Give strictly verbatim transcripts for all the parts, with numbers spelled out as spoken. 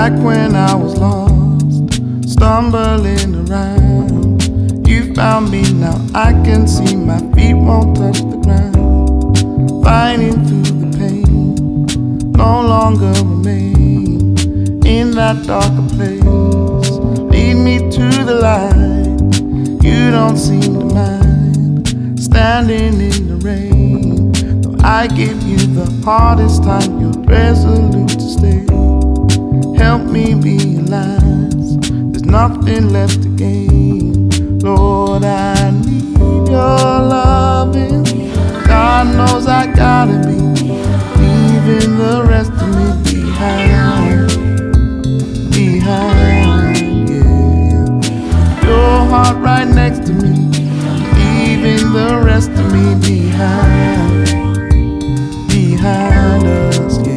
Back when I was lost, stumbling around, you found me. Now I can see my feet won't touch the ground. Fighting through the pain, no longer remain in that darker place. Lead me to the light, you don't seem to mind. Standing in the rain, though I give you the hardest time, you're resolute to stay. Help me realize there's nothing left to gain. Lord, I need your loving. God knows I gotta be leaving the rest of me behind. Behind, yeah. Your heart right next to me, leaving the rest of me behind. Behind us, yeah.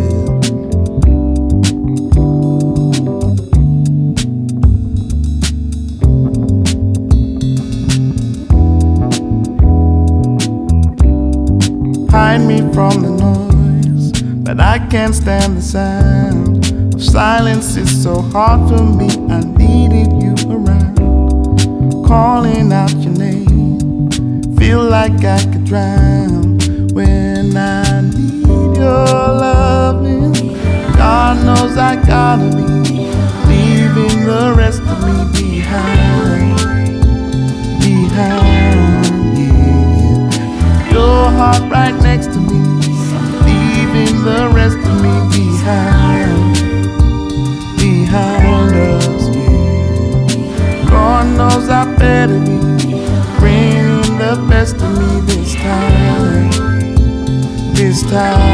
Hide me from the noise, but I can't stand the sound of silence. It's so hard for me, I needed you around. Calling out your name, feel like I could drown when I need your loving. God knows I gotta be leaving the rest of me behind. Behind, yeah. Your heart right next to me, leaving the rest of me behind. Behind us, yeah. God knows I better be bringing the best of me this time. This time.